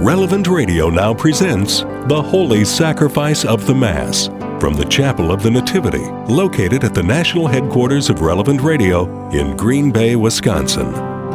Relevant Radio now presents The Holy Sacrifice of the Mass from the Chapel of the Nativity, located at the national headquarters of Relevant Radio in Green Bay, Wisconsin.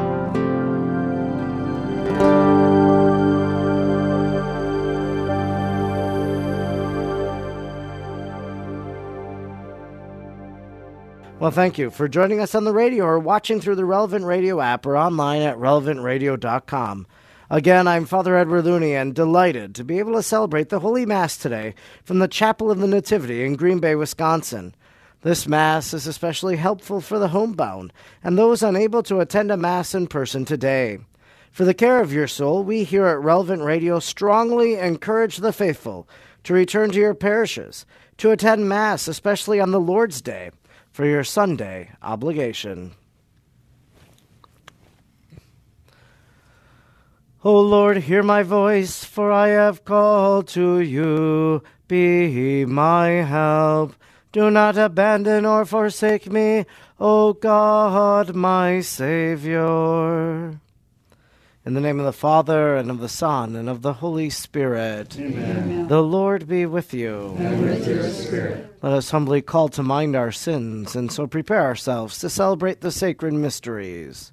Well, thank you for joining us on the radio or watching through the Relevant Radio app or online at relevantradio.com. Again, I'm Father Edward Looney and delighted to be able to celebrate the Holy Mass today from the Chapel of the Nativity in Green Bay, Wisconsin. This Mass is especially helpful for the homebound and those unable to attend a Mass in person today. For the care of your soul, we here at Relevant Radio strongly encourage the faithful to return to your parishes, to attend Mass, especially on the Lord's Day, for your Sunday obligation. O Lord, hear my voice, for I have called to you. Be my help. Do not abandon or forsake me, O God, my Savior. In the name of the Father, and of the Son, and of the Holy Spirit. Amen. The Lord be with you. And with your spirit. Let us humbly call to mind our sins, and so prepare ourselves to celebrate the sacred mysteries.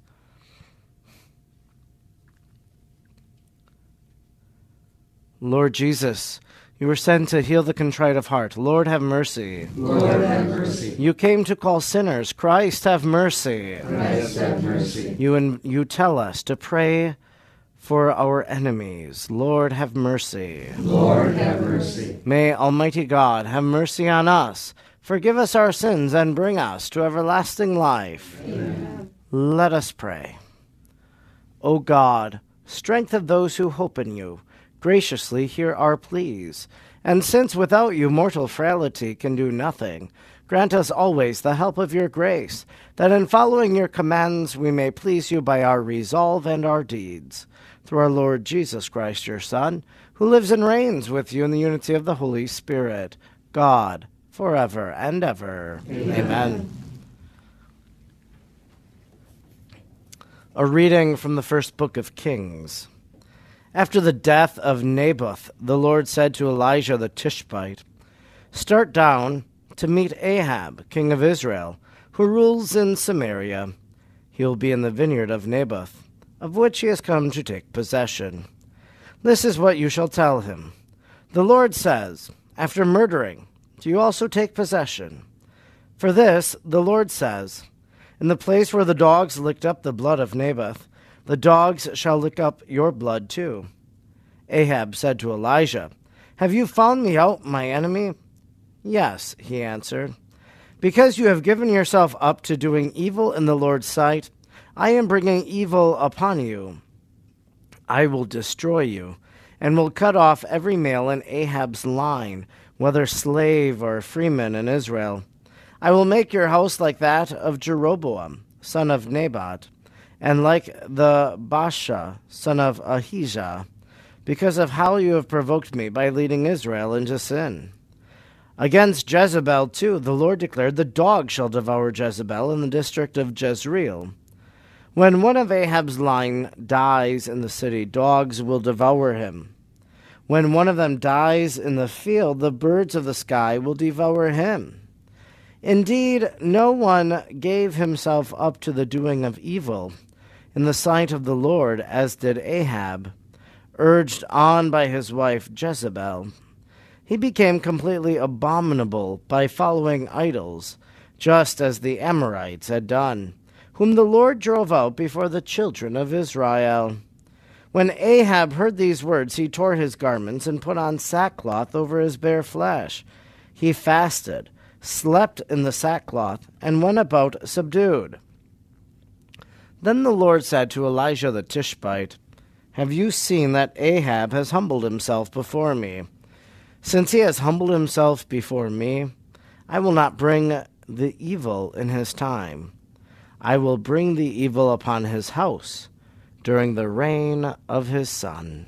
Lord Jesus, you were sent to heal the contrite of heart. Lord, have mercy. Lord, have mercy. You came to call sinners. Christ, have mercy. Christ, have mercy. You tell us to pray for our enemies. Lord, have mercy. Lord, have mercy. May Almighty God have mercy on us, forgive us our sins, and bring us to everlasting life. Amen. Let us pray. O God, strength of those who hope in you, graciously hear our pleas, and since without you mortal frailty can do nothing, grant us always the help of your grace, that in following your commands we may please you by our resolve and our deeds. Through our Lord Jesus Christ, your Son, who lives and reigns with you in the unity of the Holy Spirit, God, forever and ever. Amen. Amen. A reading from the first book of Kings. After the death of Naboth, the Lord said to Elijah the Tishbite, "Start down to meet Ahab, king of Israel, who rules in Samaria. He will be in the vineyard of Naboth, of which he has come to take possession. This is what you shall tell him. The Lord says, after murdering, do you also take possession? For this, the Lord says, in the place where the dogs licked up the blood of Naboth, the dogs shall lick up your blood too." Ahab said to Elijah, "Have you found me out, my enemy?" "Yes," he answered. "Because you have given yourself up to doing evil in the Lord's sight, I am bringing evil upon you. I will destroy you, and will cut off every male in Ahab's line, whether slave or freeman in Israel. I will make your house like that of Jeroboam, son of Nebat, and like the Baasha, son of Ahijah, because of how you have provoked me by leading Israel into sin. Against Jezebel, too, the Lord declared, the dog shall devour Jezebel in the district of Jezreel. When one of Ahab's line dies in the city, dogs will devour him. When one of them dies in the field, the birds of the sky will devour him. Indeed, no one gave himself up to the doing of evil in the sight of the Lord, as did Ahab, urged on by his wife Jezebel. He became completely abominable by following idols, just as the Amorites had done, whom the Lord drove out before the children of Israel. When Ahab heard these words, he tore his garments and put on sackcloth over his bare flesh. He fasted, slept in the sackcloth, and went about subdued. Then the Lord said to Elijah the Tishbite, "Have you seen that Ahab has humbled himself before me? Since he has humbled himself before me, I will not bring the evil in his time. I will bring the evil upon his house during the reign of his son."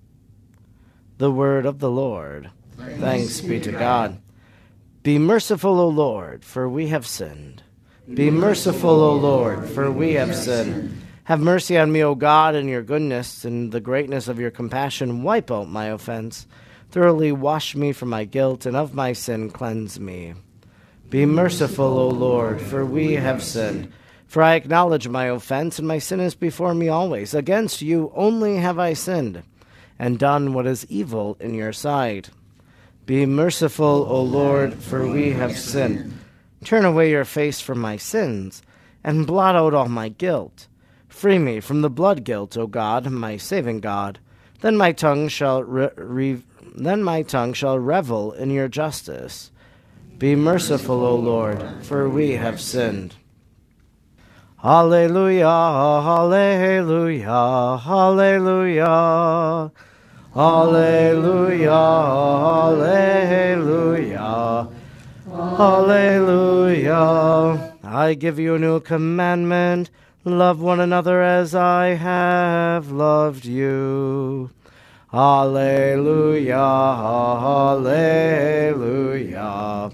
The word of the Lord. Thanks be to God. Be merciful, O Lord, for we have sinned. Be merciful, O Lord, for we have sinned. Have mercy on me, O God, in your goodness, and the greatness of your compassion. Wipe out my offense. Thoroughly wash me from my guilt, and of my sin cleanse me. Be merciful, O Lord, for we have sinned. For I acknowledge my offense, and my sin is before me always. Against you only have I sinned, and done what is evil in your sight. Be merciful, O Lord, for we have sinned. Turn away your face from my sins, and blot out all my guilt. Free me from the blood guilt, O God, my saving God. Then my tongue shall revel in your justice. Be merciful, O Lord, for we have sinned. Alleluia, alleluia, alleluia. Alleluia, alleluia, alleluia. I give you a new commandment. Love one another as I have loved you. Alleluia, alleluia,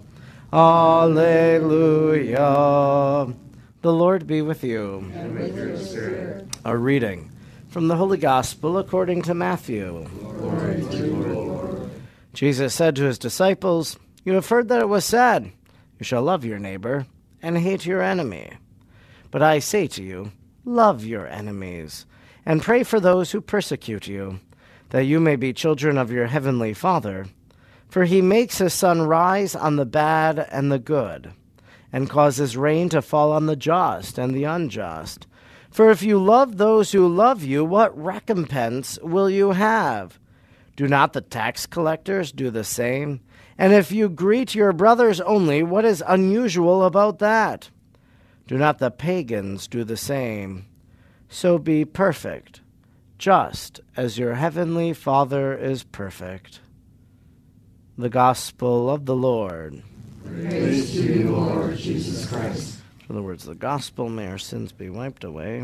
alleluia. The Lord be with you. And with your spirit. A reading from the Holy Gospel according to Matthew. Glory to you, Lord. Jesus said to his disciples, "You have heard that it was said, 'You shall love your neighbor and hate your enemy.' But I say to you, love your enemies, and pray for those who persecute you, that you may be children of your heavenly Father. For he makes his sun rise on the bad and the good, and causes rain to fall on the just and the unjust. For if you love those who love you, what recompense will you have? Do not the tax collectors do the same? And if you greet your brothers only, what is unusual about that? Do not the pagans do the same? So be perfect, just as your heavenly Father is perfect." The Gospel of the Lord. Praise to you, Lord Jesus Christ. For the words of the Gospel, may our sins be wiped away.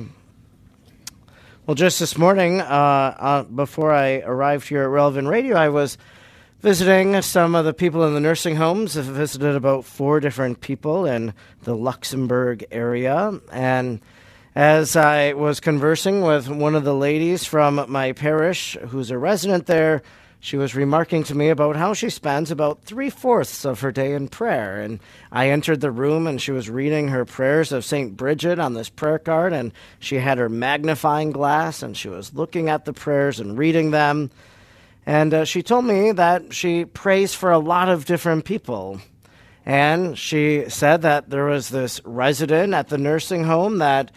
Well, just this morning, before I arrived here at Relevant Radio, I was visiting some of the people in the nursing homes. I visited about 4 different people in the Luxembourg area. And as I was conversing with one of the ladies from my parish who's a resident there, she was remarking to me about how she spends about 3/4 of her day in prayer. And I entered the room and she was reading her prayers of St. Bridget on this prayer card, and she had her magnifying glass and she was looking at the prayers and reading them. And she told me that she prays for a lot of different people. And she said that there was this resident at the nursing home that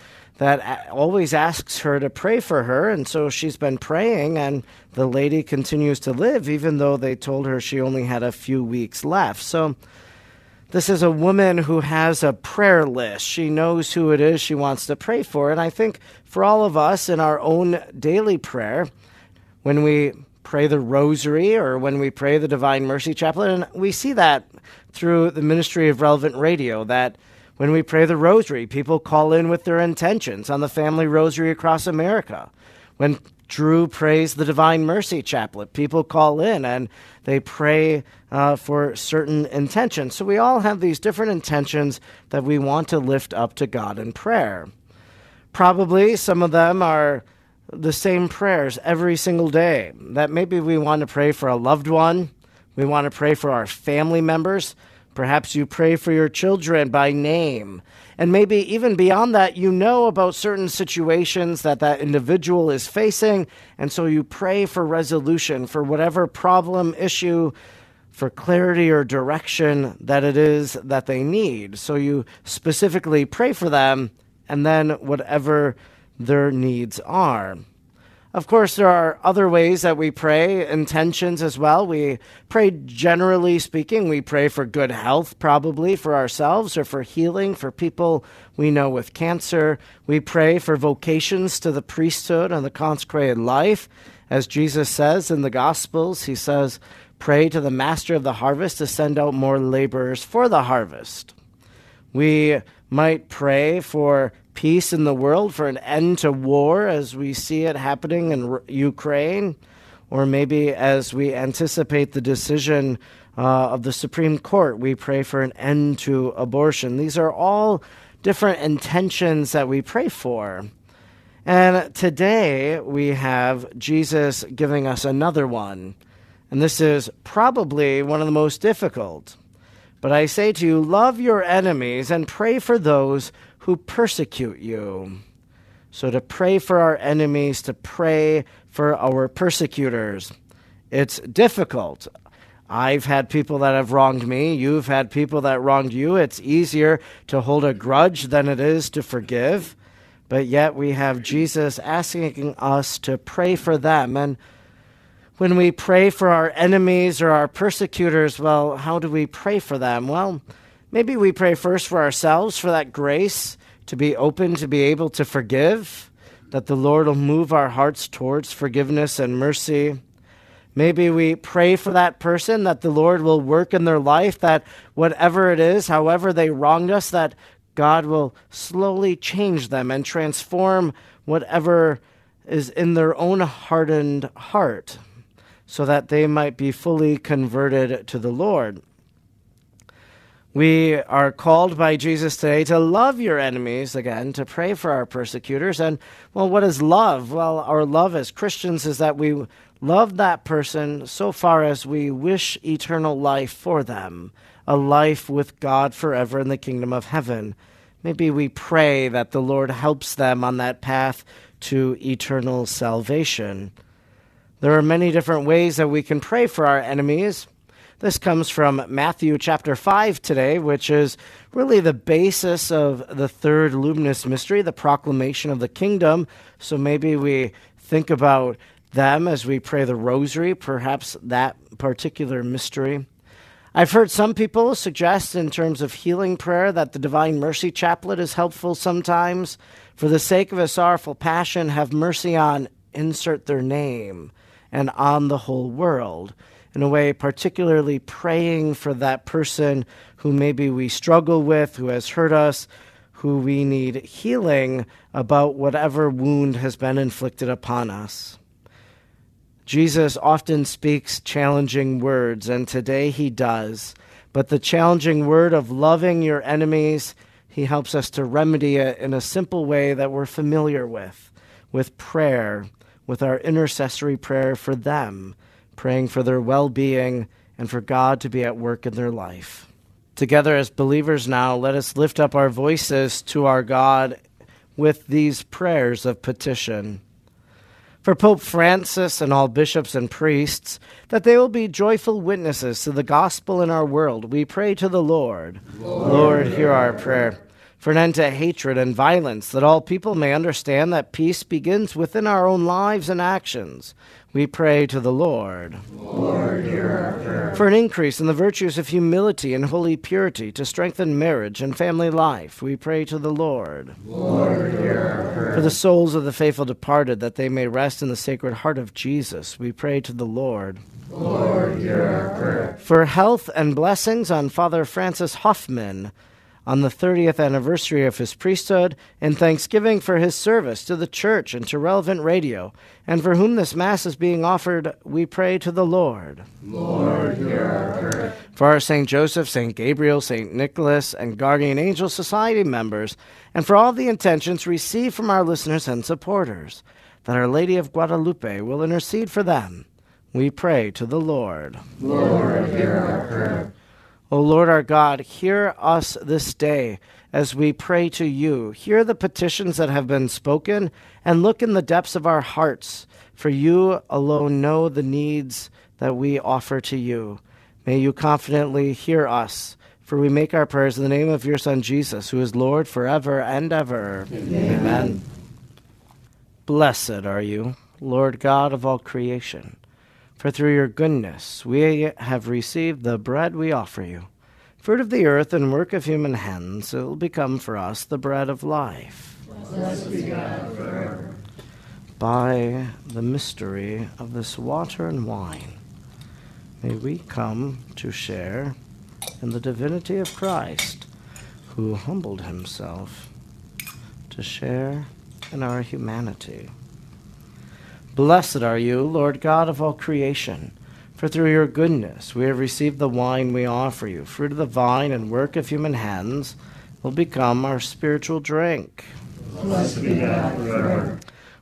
always asks her to pray for her. And so she's been praying, and the lady continues to live, even though they told her she only had a few weeks left. So this is a woman who has a prayer list. She knows who it is she wants to pray for. And I think for all of us in our own daily prayer, when we pray the rosary or when we pray the Divine Mercy Chaplet, and we see that through the ministry of Relevant Radio, that when we pray the rosary, people call in with their intentions on the family rosary across America. When Drew prays the Divine Mercy Chaplet, people call in and they pray for certain intentions. So we all have these different intentions that we want to lift up to God in prayer. Probably some of them are the same prayers every single day. That maybe we want to pray for a loved one. We want to pray for our family members. Perhaps you pray for your children by name. And maybe even beyond that, you know about certain situations that individual is facing. And so you pray for resolution for whatever problem, issue, for clarity or direction that it is that they need. So you specifically pray for them, and then whatever their needs are. Of course, there are other ways that we pray, intentions as well. We pray, generally speaking, we pray for good health, probably for ourselves, or for healing for people we know with cancer. We pray for vocations to the priesthood and the consecrated life. As Jesus says in the Gospels, he says, "Pray to the master of the harvest to send out more laborers for the harvest." We might pray for peace in the world, for an end to war as we see it happening in Ukraine, or maybe as we anticipate the decision of the Supreme Court, we pray for an end to abortion. These are all different intentions that we pray for. And today we have Jesus giving us another one. And this is probably one of the most difficult. But I say to you, love your enemies and pray for those who persecute you. So to pray for our enemies, to pray for our persecutors. It's difficult. I've had people that have wronged me. You've had people that wronged you. It's easier to hold a grudge than it is to forgive. But yet we have Jesus asking us to pray for them. And when we pray for our enemies or our persecutors, well, how do we pray for them? Well, maybe we pray first for ourselves, for that grace to be open, to be able to forgive, that the Lord will move our hearts towards forgiveness and mercy. Maybe we pray for that person, that the Lord will work in their life, that whatever it is, however they wronged us, that God will slowly change them and transform whatever is in their own hardened heart, so that they might be fully converted to the Lord. We are called by Jesus today to love your enemies, again, to pray for our persecutors. And, well, what is love? Well, our love as Christians is that we love that person so far as we wish eternal life for them, a life with God forever in the kingdom of heaven. Maybe we pray that the Lord helps them on that path to eternal salvation. There are many different ways that we can pray for our enemies. This comes from Matthew chapter 5 today, which is really the basis of the third luminous mystery, the proclamation of the kingdom. So maybe we think about them as we pray the rosary, perhaps that particular mystery. I've heard some people suggest in terms of healing prayer that the Divine Mercy Chaplet is helpful sometimes. For the sake of a sorrowful passion, have mercy on, insert their name, and on the whole world. In a way, particularly praying for that person who maybe we struggle with, who has hurt us, who we need healing about whatever wound has been inflicted upon us. Jesus often speaks challenging words, and today he does. But the challenging word of loving your enemies, he helps us to remedy it in a simple way that we're familiar with prayer, with our intercessory prayer for them, praying for their well-being and for God to be at work in their life. Together as believers now, let us lift up our voices to our God with these prayers of petition. For Pope Francis and all bishops and priests, that they will be joyful witnesses to the gospel in our world, we pray to the Lord. Lord, hear our prayer. For an end to hatred and violence, that all people may understand that peace begins within our own lives and actions, we pray to the Lord. Lord, hear our prayer. For an increase in the virtues of humility and holy purity to strengthen marriage and family life, we pray to the Lord. Lord, hear our prayer. For the souls of the faithful departed, that they may rest in the Sacred Heart of Jesus, we pray to the Lord. Lord, hear our prayer. For health and blessings on Father Francis Hoffman, on the 30th anniversary of his priesthood, and thanksgiving for his service to the Church and to Relevant Radio, and for whom this Mass is being offered, we pray to the Lord. Lord, hear our prayer. For our St. Joseph, St. Gabriel, St. Nicholas, and Guardian Angel Society members, and for all the intentions received from our listeners and supporters, that Our Lady of Guadalupe will intercede for them, we pray to the Lord. Lord, hear our prayer. O Lord our God, hear us this day as we pray to you. Hear the petitions that have been spoken, and look in the depths of our hearts, for you alone know the needs that we offer to you. May you confidently hear us, for we make our prayers in the name of your Son Jesus, who is Lord forever and ever. Amen. Blessed are you, Lord God of all creation. For through your goodness we have received the bread we offer you. Fruit of the earth and work of human hands, it will become for us the bread of life. Blessed be God forever. By the mystery of this water and wine, may we come to share in the divinity of Christ, who humbled himself to share in our humanity. Blessed are you, Lord God of all creation, for through your goodness we have received the wine we offer you. Fruit of the vine and work of human hands will become our spiritual drink. Blessed be God forever.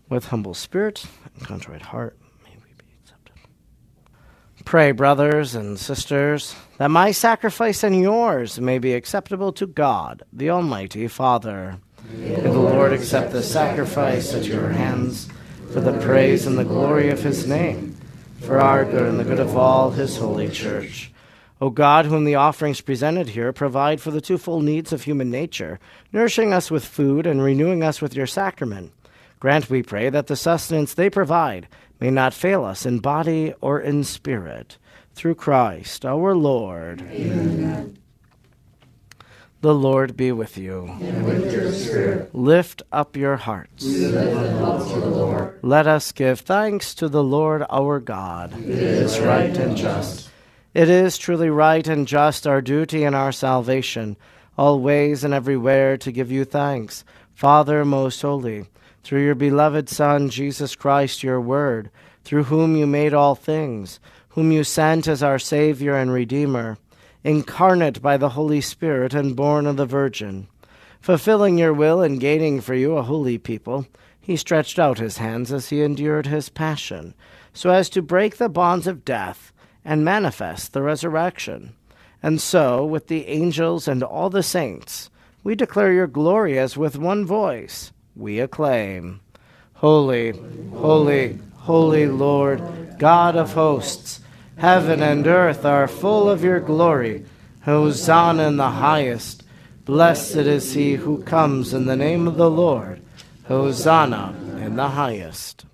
With humble spirit and contrite heart, may we be accepted. Pray, brothers and sisters, that my sacrifice and yours may be acceptable to God, the Almighty Father. May the Lord accept the sacrifice at your hands for the praise and the glory of his name, for our good and the good of all his holy church. O God, whom the offerings presented here provide for the twofold needs of human nature, nourishing us with food and renewing us with your sacrament, grant, we pray, that the sustenance they provide may not fail us in body or in spirit. Through Christ our Lord. Amen. The Lord be with you. And with your spirit. Lift up your hearts. We lift them up to the Lord. Let us give thanks to the Lord our God. It is right and just. It is truly right and just, our duty and our salvation, always and everywhere to give you thanks, Father most holy, through your beloved Son, Jesus Christ, your Word, through whom you made all things, whom you sent as our Savior and Redeemer, incarnate by the Holy Spirit and born of the Virgin. Fulfilling your will and gaining for you a holy people, he stretched out his hands as he endured his passion, so as to break the bonds of death and manifest the resurrection. And so, with the angels and all the saints, we declare your glory as with one voice we acclaim, Holy, holy, holy Lord, God of hosts, heaven and earth are full of your glory. Hosanna in the highest. Blessed is he who comes in the name of the Lord. Hosanna in the highest.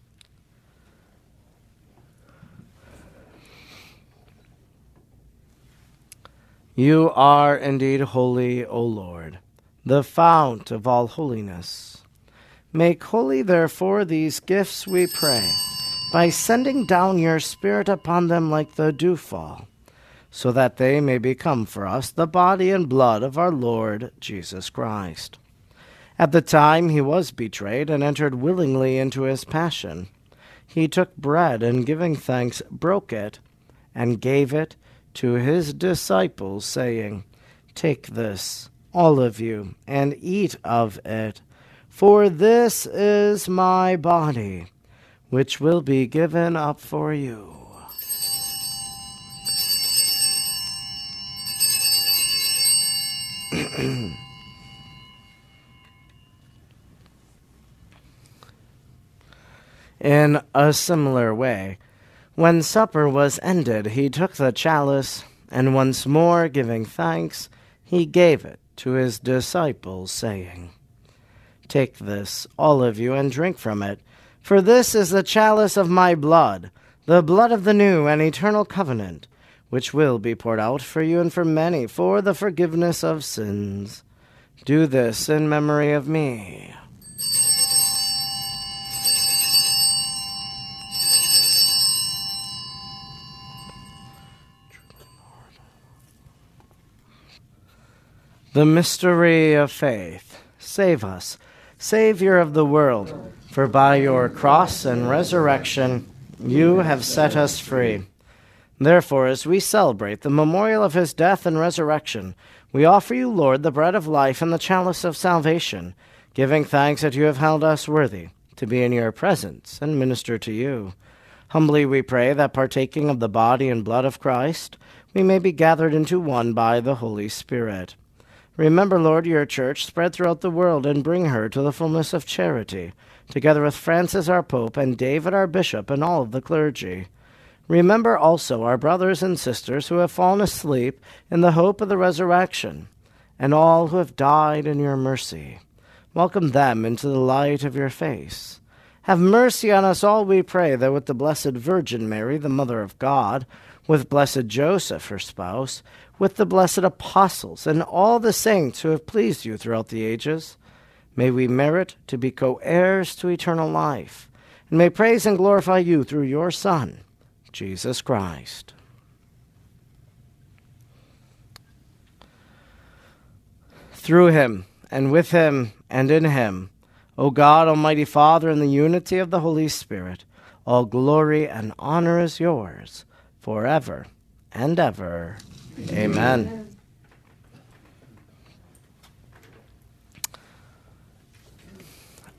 You are indeed holy, O Lord, the fount of all holiness. Make holy, therefore, these gifts, we pray, by sending down your Spirit upon them like the dewfall, so that they may become for us the body and blood of our Lord Jesus Christ. At the time he was betrayed and entered willingly into his passion, he took bread and, giving thanks, broke it and gave it to his disciples, saying, Take this, all of you, and eat of it, for this is my body, which will be given up for you. In a similar way, when supper was ended, he took the chalice, and once more giving thanks, he gave it to his disciples, saying, Take this, all of you, and drink from it, for this is the chalice of my blood, the blood of the new and eternal covenant, which will be poured out for you and for many for the forgiveness of sins. Do this in memory of me. The mystery of faith. Save us, Savior of the world, for by your cross and resurrection you have set us free. Therefore, as we celebrate the memorial of his death and resurrection, we offer you, Lord, the bread of life and the chalice of salvation, giving thanks that you have held us worthy to be in your presence and minister to you. Humbly we pray that, partaking of the body and blood of Christ, we may be gathered into one by the Holy Spirit. Remember, Lord, your church spread throughout the world and bring her to the fullness of charity, together with Francis our Pope and David our Bishop and all of the clergy. Remember also our brothers and sisters who have fallen asleep in the hope of the resurrection, and all who have died in your mercy. Welcome them into the light of your face. Have mercy on us all, we pray, that with the Blessed Virgin Mary, the Mother of God, with blessed Joseph, her spouse, with the blessed apostles, and all the saints who have pleased you throughout the ages, may we merit to be co-heirs to eternal life, and may praise and glorify you through your Son, Jesus Christ. Through him, and with him, and in him, O God, Almighty Father, in the unity of the Holy Spirit, all glory and honor is yours, forever and ever. Amen.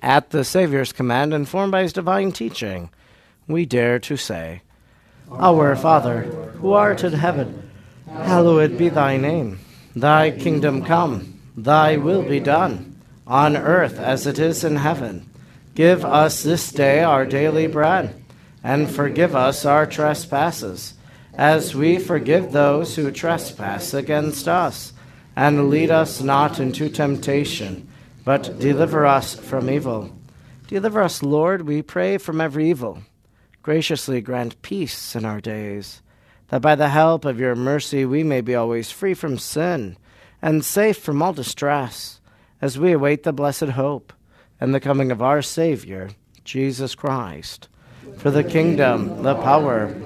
At the Savior's command, informed by his divine teaching, we dare to say, Our Father, who art in heaven, hallowed be thy name. Thy kingdom come, thy will be done, on earth as it is in heaven. Give us this day our daily bread, and forgive us our trespasses, as we forgive those who trespass against us. And lead us not into temptation, but deliver us from evil. Deliver us, Lord, we pray, from every evil. Graciously grant peace in our days, that by the help of your mercy we may be always free from sin and safe from all distress, as we await the blessed hope and the coming of our Savior, Jesus Christ. For the kingdom, the power,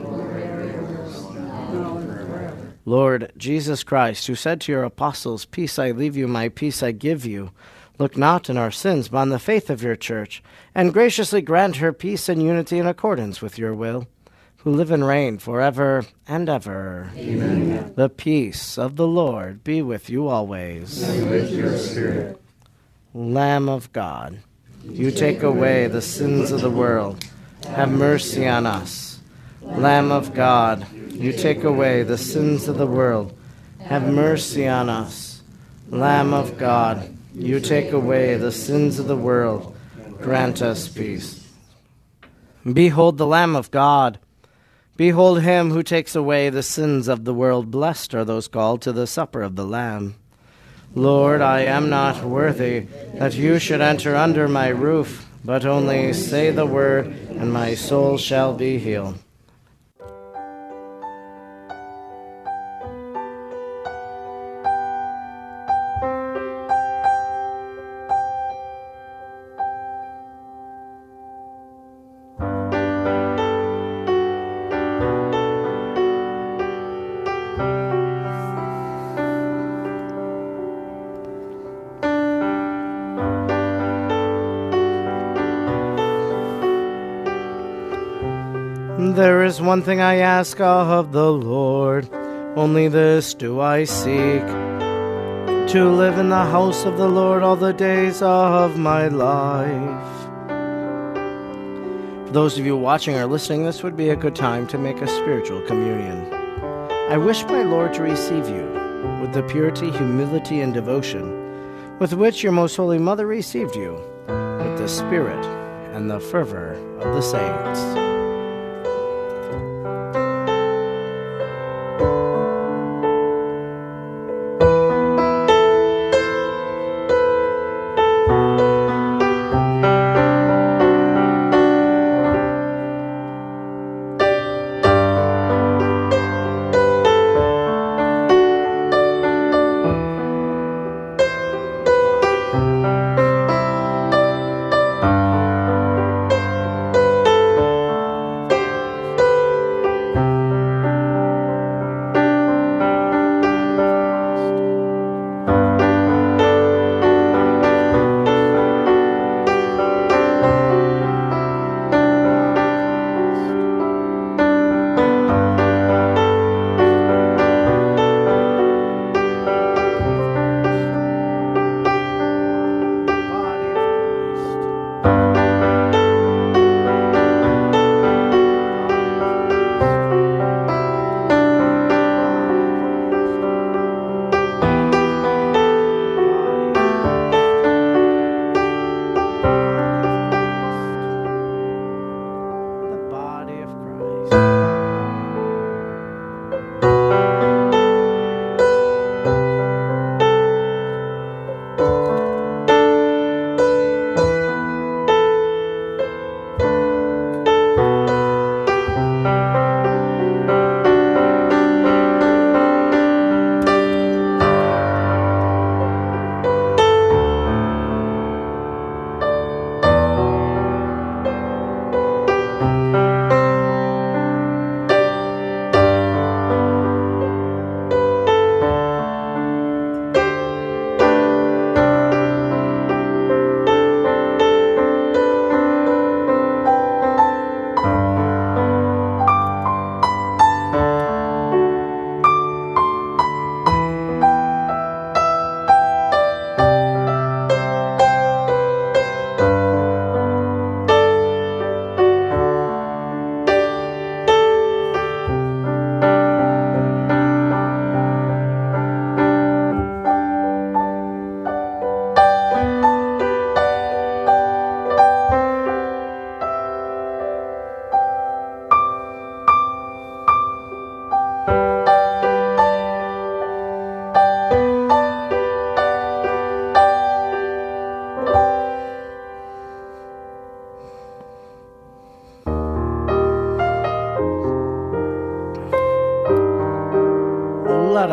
Lord Jesus Christ, who said to your apostles, Peace I leave you, my peace I give you, look not on our sins, but on the faith of your church, and graciously grant her peace and unity in accordance with your will, who live and reign forever and ever. Amen. The peace of the Lord be with you always. And with your spirit. Lamb of God, you take away the sins of the world. Have mercy on us. Lamb of God, you take away the sins of the world. Have mercy on us. Lamb of God, you take away the sins of the world. Grant us peace. Behold the Lamb of God. Behold him who takes away the sins of the world. Blessed are those called to the supper of the Lamb. Lord, I am not worthy that you should enter under my roof, but only say the word, and my soul shall be healed. There is one thing I ask of the Lord, only this do I seek, to live in the house of the Lord all the days of my life. For those of you watching or listening, this would be a good time to make a spiritual communion. I wish my Lord to receive you with the purity, humility, and devotion with which your most holy mother received you, with the spirit and the fervor of the saints.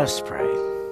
us pray.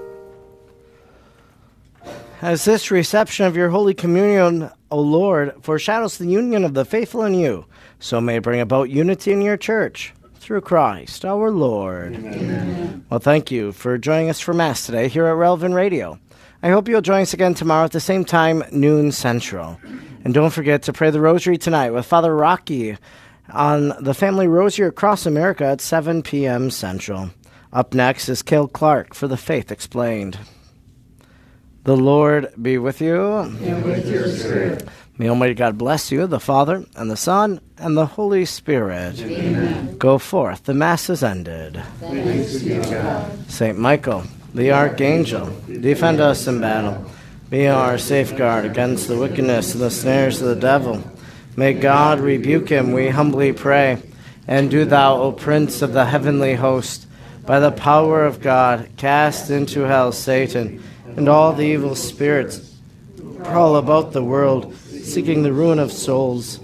As this reception of your Holy Communion, O Lord, foreshadows the union of the faithful in you, so may it bring about unity in your church, through Christ our Lord. Amen. Well, thank you for joining us for Mass today here at Relevant Radio. I hope you'll join us again tomorrow at the same time, noon Central. And don't forget to pray the Rosary tonight with Father Rocky on the Family Rosary across America at 7 p.m. Central. Up next is Cale Clark for The Faith Explained. The Lord be with you. And with your spirit. May Almighty God bless you, the Father, and the Son, and the Holy Spirit. Amen. Go forth. The Mass is ended. Thanks be to God. Saint Michael, the Archangel, defend us in battle. Be our safeguard against the wickedness and the snares of the devil. May God rebuke him, we humbly pray. And do thou, O Prince of the heavenly host, by the power of God, cast into hell Satan and all the evil spirits who prowl about the world, seeking the ruin of souls.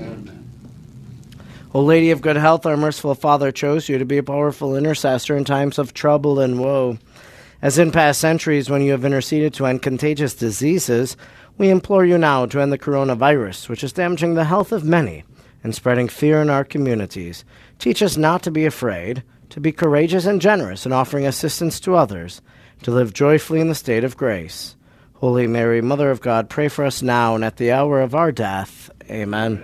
O Lady of good health, our merciful Father chose you to be a powerful intercessor in times of trouble and woe. As in past centuries, when you have interceded to end contagious diseases, we implore you now to end the coronavirus, which is damaging the health of many and spreading fear in our communities. Teach us not to be afraid, to be courageous and generous in offering assistance to others, to live joyfully in the state of grace. Holy Mary, Mother of God, pray for us now and at the hour of our death. Amen.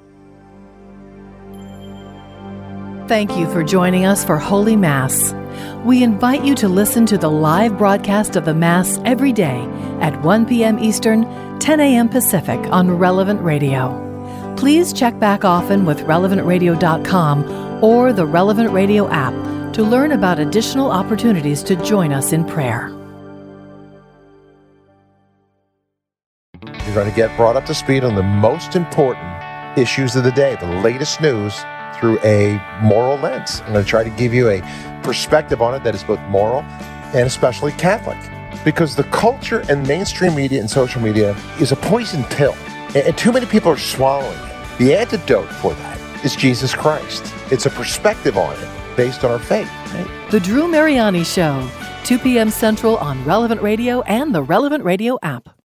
Thank you for joining us for Holy Mass. We invite you to listen to the live broadcast of the Mass every day at 1 p.m. Eastern, 10 a.m. Pacific on Relevant Radio. Please check back often with relevantradio.com or the Relevant Radio app to learn about additional opportunities to join us in prayer. You're going to get brought up to speed on the most important issues of the day, the latest news, through a moral lens. I'm going to try to give you a perspective on it that is both moral and especially Catholic. Because the culture and mainstream media and social media is a poison pill, and too many people are swallowing it. The antidote for that is Jesus Christ. It's a perspective on it based on our faith. Right? The Drew Mariani Show, 2 p.m. Central on Relevant Radio and the Relevant Radio app.